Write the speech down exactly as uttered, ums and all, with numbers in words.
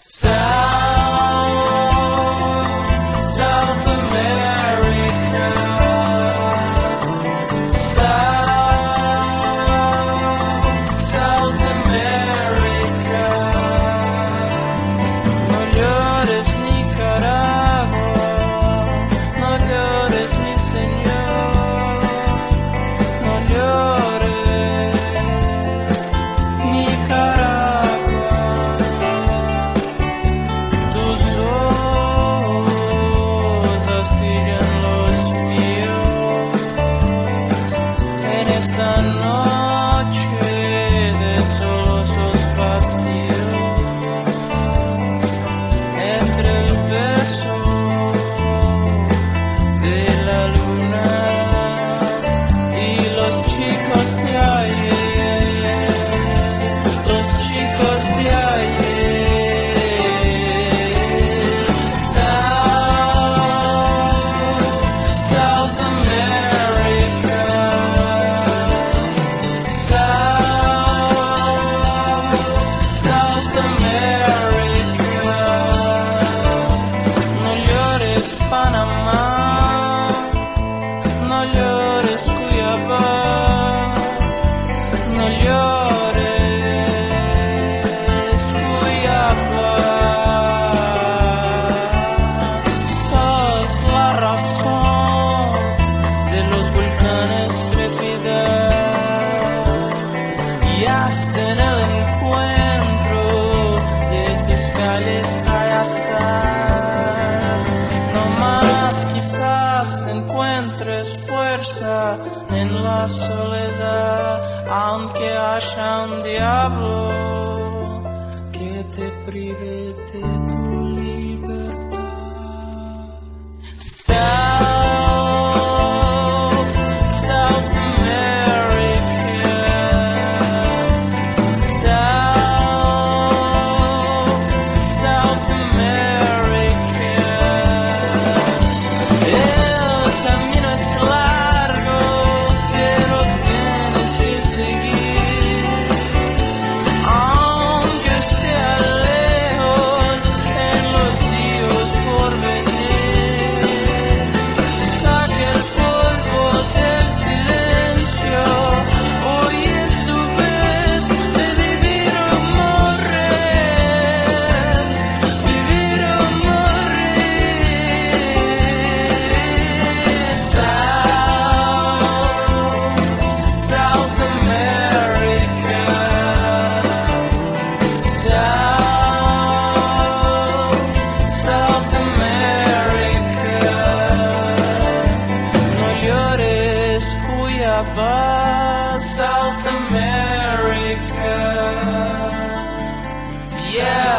En la soledad, aunque haya un diablo que te prive de tu libertad. South, South America, South, South America. El camino es largo, pero tienes que seguir, aunque esté lejos en los días por venir. Saca el polvo del silencio, hoy es tu vez de vivir o morir, vivir o morir. South, South America, South, South America. No llores, Cuiabá, South America. Yeah.